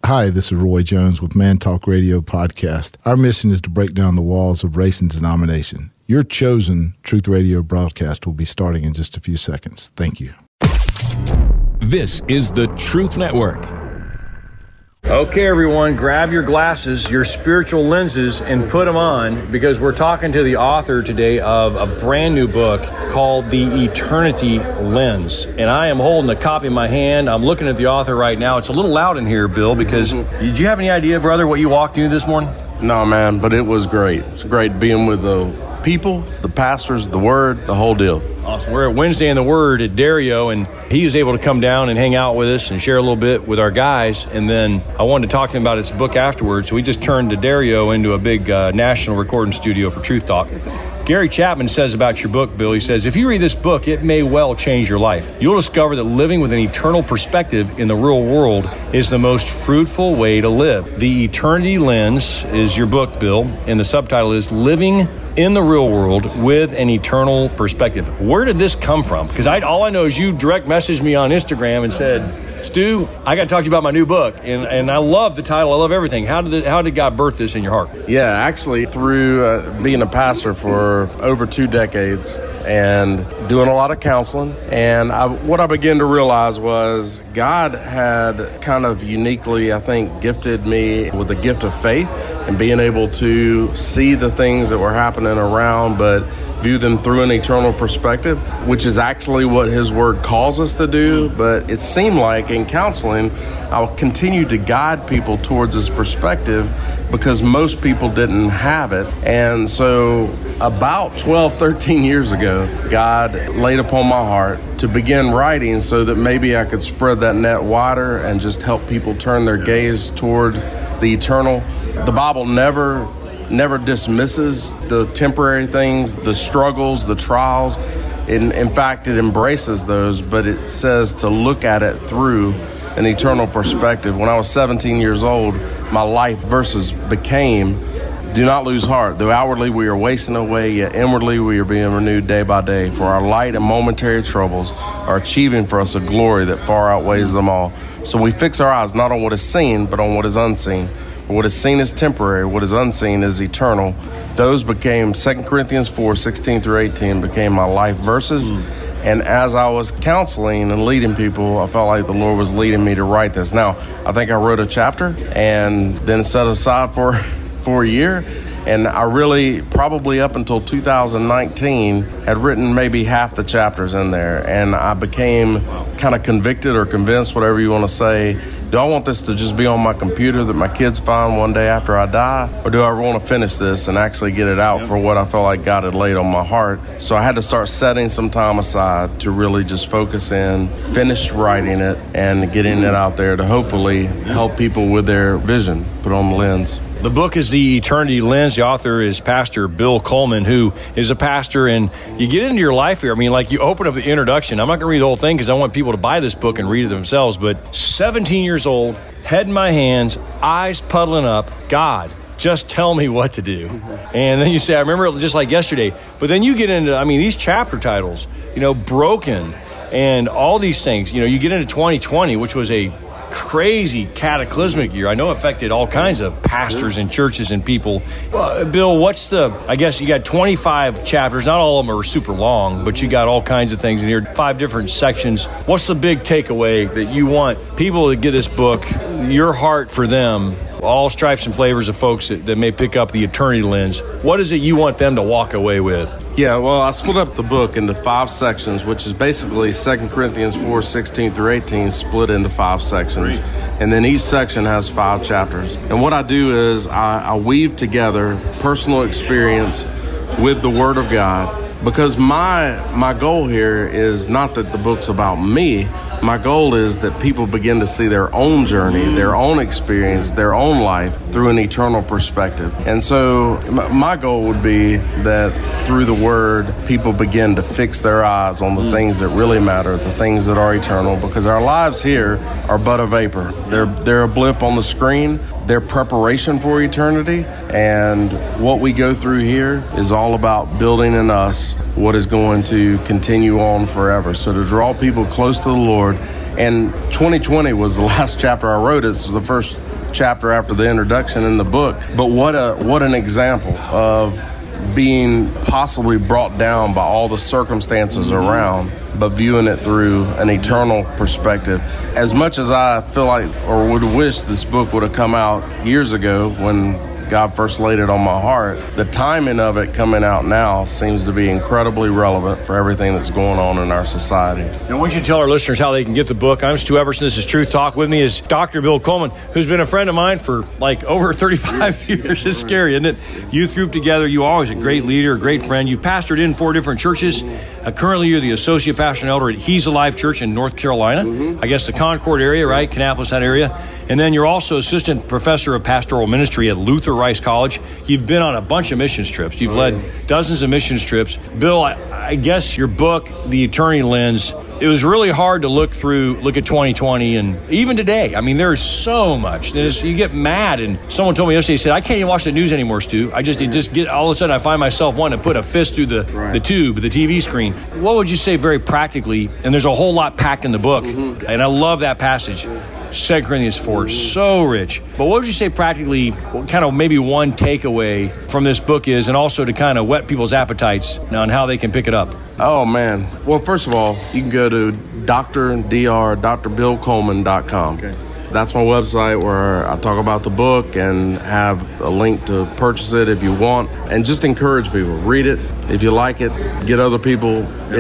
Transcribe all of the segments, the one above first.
Hi, this is Roy Jones with Man Talk Radio Podcast. Our mission is to break down the walls of race and denomination. Your chosen Truth Radio broadcast will be starting in just a few seconds. Thank you. This is the Truth Network. Okay, everyone, grab your glasses, your spiritual lenses, and put them on, because we're talking to the author today of a brand new book called The Eternity Lens. And I am holding a copy in my hand. I'm looking at the author right now. It's a little loud in here, Bill, because did you have any idea, brother, what you walked into this morning? No, man, but it was great. It's great being with the people, the pastors, the Word, the whole deal. Awesome. We're at Wednesday in the Word at Dario, and he was able to come down and hang out with us and share a little bit with our guys. And then I wanted to talk to him about his book afterwards. So we just turned the Dario into a big national recording studio for Truth Talk. Gary Chapman says about your book, Bill, he says, if you read this book, it may well change your life. You'll discover that living with an eternal perspective in the real world is the most fruitful way to live. The Eternity Lens is your book, Bill, and the subtitle is Living in the Real World with an Eternal Perspective. Where did this come from? Because all I know is you direct messaged me on Instagram and said, Stu, I got to talk to you about my new book. And I love the title. I love everything. How did God birth this in your heart? Yeah, actually, through being a pastor for over 2 decades and doing a lot of counseling. And what I began to realize was God had kind of uniquely, I think, gifted me with the gift of faith and being able to see the things that were happening around, but view them through an eternal perspective, which is actually what His Word calls us to do. But it seemed like in counseling, I'll continue to guide people towards this perspective because most people didn't have it. And so about 12, 13 years ago, God laid upon my heart to begin writing so that maybe I could spread that net wider and just help people turn their gaze toward the eternal. The Bible never dismisses the temporary things, the struggles, the trials. In fact, it embraces those, but it says to look at it through an eternal perspective. When I was 17 years old, my life verses became, do not lose heart. Though outwardly we are wasting away, yet inwardly we are being renewed day by day. For our light and momentary troubles are achieving for us a glory that far outweighs them all. So we fix our eyes not on what is seen, but on what is unseen. What is seen is temporary, what is unseen is eternal. Those became 2 Corinthians 4, 16 through 18 became my life verses. And as I was counseling and leading people, I felt like the Lord was leading me to write this. Now, I think I wrote a chapter and then set aside for a year. And I really, probably up until 2019, had written maybe half the chapters in there. And I became kind of convicted or convinced, whatever you want to say. Do I want this to just be on my computer that my kids find one day after I die? Or do I want to finish this and actually get it out for what I felt like God had laid on my heart? So I had to start setting some time aside to really just focus in, finish writing it, and getting it out there to hopefully help people with their vision, put on the lens. The book is The Eternity Lens. The author is Pastor Bill Coleman, who is a pastor, and you get into your life here. I mean, like, you open up the introduction. I'm not going to read the whole thing because I want people to buy this book and read it themselves, but 17 years old, head in my hands, eyes puddling up, God, just tell me what to do. And then you say, I remember it just like yesterday, but then you get into, these chapter titles, broken, and all these things. You get into 2020, which was a crazy cataclysmic year. I know affected all kinds of pastors and churches and people. Bill, I guess you got 25 chapters. Not all of them are super long, but you got all kinds of things in here, 5 different sections. What's the big takeaway that you want people to get this book, your heart for them, all stripes and flavors of folks that may pick up the Eternity Lens? What is it you want them to walk away with? Yeah, well, I split up the book into 5 sections, which is basically 2 Corinthians 4, 16 through 18 split into 5 sections. And then each section has 5 chapters. And what I do is I weave together personal experience with the Word of God. Because my goal here is not that the book's about me. My goal is that people begin to see their own journey, their own experience, their own life through an eternal perspective. And so my goal would be that through the Word, people begin to fix their eyes on the things that really matter, the things that are eternal, because our lives here are but a vapor. They're a blip on the screen. They're preparation for eternity, and what we go through here is all about building in us what is going to continue on forever. So to draw people close to the Lord, and 2020 was the last chapter I wrote. It's the first chapter after the introduction in the book. But what an example of being possibly brought down by all the circumstances around, but viewing it through an eternal perspective. As much as I feel like, or would wish this book would have come out years ago when God first laid it on my heart, the timing of it coming out now seems to be incredibly relevant for everything that's going on in our society. And I want you to tell our listeners how they can get the book. I'm Stu Everson. This is Truth Talk. With me is Dr. Bill Coleman, who's been a friend of mine for like over 35 years. It's scary, isn't it? Youth group together. You always a great leader, a great friend. You've pastored in 4 different churches. Currently, you're the associate pastor and elder at He's Alive Church in North Carolina. I guess the Concord area, right? Kannapolis, that area. And then you're also assistant professor of pastoral ministry at Luther Rice College. You've been on a bunch of missions trips. You've led dozens of missions trips. Bill, I guess your book, The Eternity Lens, it was really hard to look at 2020 and even today. I mean, there's so much. You get mad. And someone told me yesterday, he said, I can't even watch the news anymore, Stu. All of a sudden I find myself wanting to put a fist through the tube, the TV screen. What would you say very practically? And there's a whole lot packed in the book. And I love that passage. 2 Corinthians 4 is so rich. But what would you say practically, kind of maybe one takeaway from this book is, and also to kind of whet people's appetites on how they can pick it up? Oh, man. Well, first of all, you can go to drbillcoleman.com. Okay. That's my website where I talk about the book and have a link to purchase it if you want. And just encourage people. Read it. If you like it, get other people.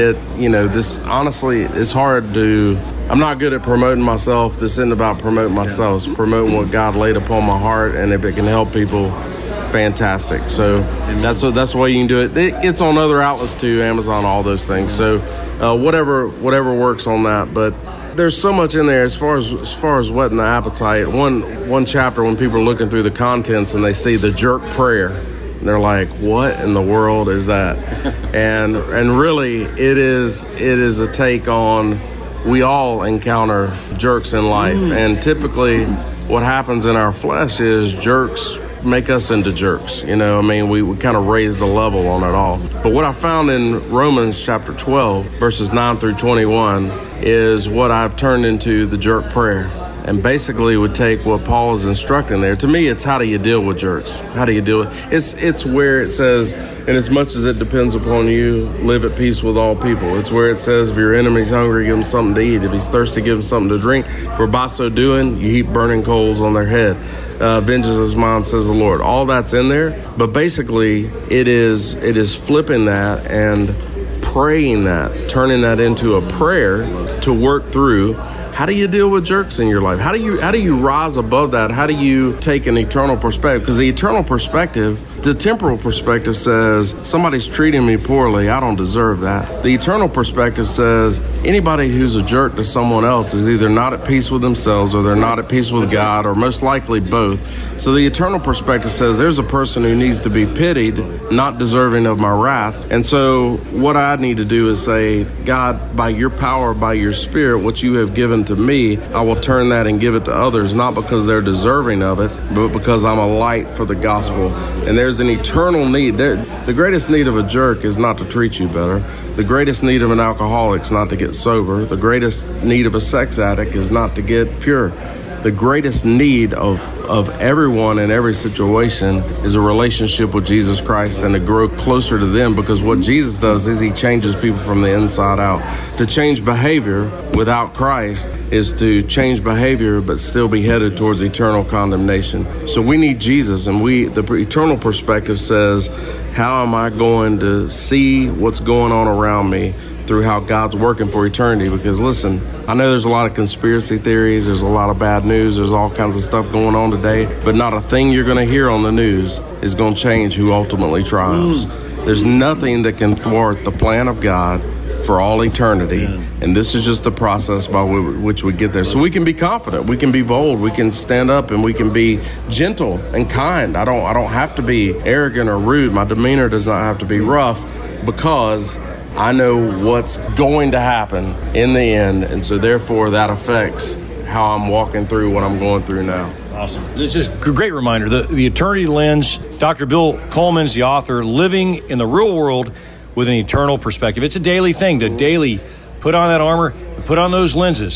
This honestly, it's hard to... I'm not good at promoting myself. This isn't about promoting myself. It's promoting what God laid upon my heart, and if it can help people, fantastic. So that's the way you can do it. It's on other outlets too, Amazon, all those things. So whatever works on that. But there's so much in there as far as whetting the appetite. One chapter, when people are looking through the contents and they see the jerk prayer, and they're like, what in the world is that? and really it is a take on, we all encounter jerks in life, and typically what happens in our flesh is jerks make us into jerks. We kind of raise the level on it all. But what I found in Romans chapter 12, verses 9 through 21, is what I've turned into the jerk prayer. And basically would take what Paul is instructing there. To me, it's how do you deal with jerks? How do you deal with it's where it says, and as much as it depends upon you, live at peace with all people. It's where it says, if your enemy's hungry, give him something to eat. If he's thirsty, give him something to drink. For by so doing, you heap burning coals on their head. Vengeance is mine, says the Lord. All that's in there. But basically, it is flipping that and praying that, turning that into a prayer to work through. How do you deal with jerks in your life? How do you rise above that? How do you take an eternal perspective? Because the eternal perspective, the temporal perspective says, somebody's treating me poorly, I don't deserve that. The eternal perspective says, anybody who's a jerk to someone else is either not at peace with themselves or they're not at peace with God, or most likely both. So the eternal perspective says there's a person who needs to be pitied, not deserving of my wrath. And so what I need to do is say, God, by your power, by your spirit, what you have given to me, I will turn that and give it to others, not because they're deserving of it, but because I'm a light for the gospel. And there's an eternal need. The greatest need of a jerk is not to treat you better. The greatest need of an alcoholic is not to get sober. The greatest need of a sex addict is not to get pure. The greatest need of everyone in every situation is a relationship with Jesus Christ and to grow closer to them, because what Jesus does is he changes people from the inside out. To change behavior without Christ is to change behavior but still be headed towards eternal condemnation. So we need Jesus, and the eternal perspective says, how am I going to see what's going on around me through how God's working for eternity? Because listen, I know there's a lot of conspiracy theories, there's a lot of bad news, there's all kinds of stuff going on today, but not a thing you're going to hear on the news is going to change who ultimately triumphs. There's nothing that can thwart the plan of God for all eternity, and this is just the process by which we get there. So we can be confident, we can be bold, we can stand up, and we can be gentle and kind. I don't have to be arrogant or rude. My demeanor does not have to be rough, because I know what's going to happen in the end, and so therefore that affects how I'm walking through what I'm going through now. Awesome. This is a great reminder. The Eternity Lens, Dr. Bill Coleman's the author, Living in the Real World with an Eternal Perspective. It's a daily thing to daily put on that armor and put on those lenses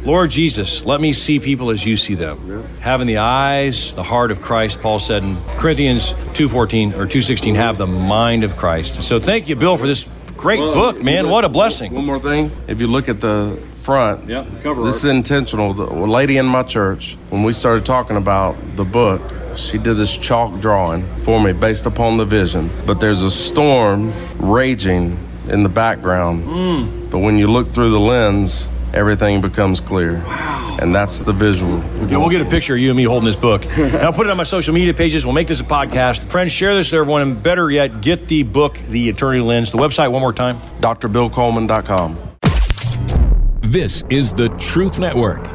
Lord Jesus, let me see people as you see them. Yeah. Having the eyes, the heart of Christ, Paul said in Corinthians 2:14 or 2:16, have the mind of Christ. So thank you, Bill, for this great book, man. What a blessing. One more thing. If you look at the front, cover this is intentional. The lady in my church, when we started talking about the book, she did this chalk drawing for me based upon the vision. But there's a storm raging in the background. But when you look through the lens, everything becomes clear. Wow. And that's the visual. Okay, we'll get a picture of you and me holding this book. And I'll put it on my social media pages. We'll make this a podcast. Friends, share this with everyone. And better yet, get the book, The Eternity Lens. The website one more time. DrBillColeman.com. This is the Truth Network.